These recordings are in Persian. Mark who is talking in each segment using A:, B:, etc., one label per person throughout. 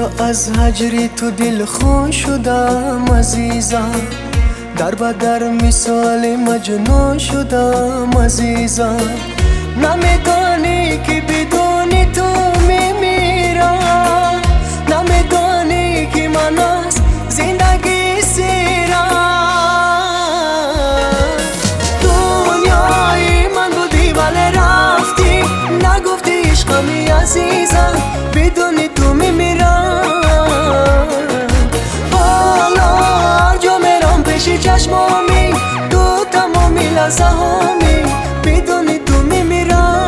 A: یا از هجری تو دل خون شدم عزیزم، در بدر مثال مجنون شدم عزیزم. نمیدانی که بدون تو میمیرم، نمیدانی که من از زندگی سیرم. دنیای من بودی ولی رفتی، نگفتی عشقمی عزیزم، بدون تو میمیرم. حالا هر جا میرم پیش چشمامی، تو تمامی لحظه هامی، بدون تو میمیرم.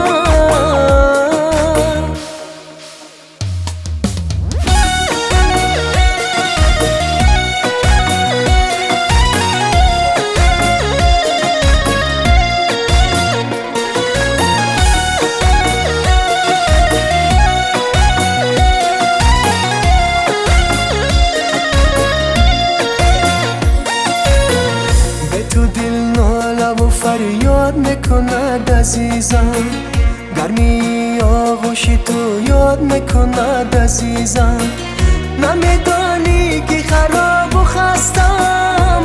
A: فریاد میکند عزیزم، گرمی آغوش تو یاد میکند عزیزم. نمیدانی که خراب و خستم،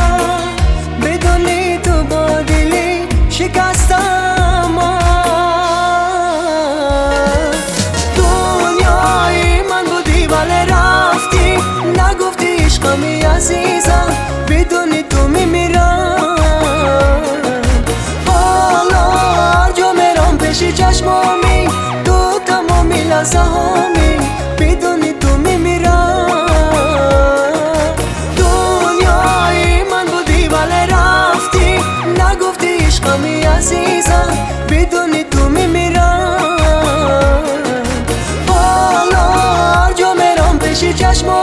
A: بدونی تو با دلی شکستم. دنیای من بودی ولی رفتی، نگفتی عشقمی عزیزم، بدونی تو میمیرم. چشمامی تو تمامی لحظه هامی، بدون تو میمیرم. دنیای من بودی ولی رفتی، نگفتی عشقمی عزیزم، بدون تو میمیرم. حالا هر جا میرم پیش چشمامی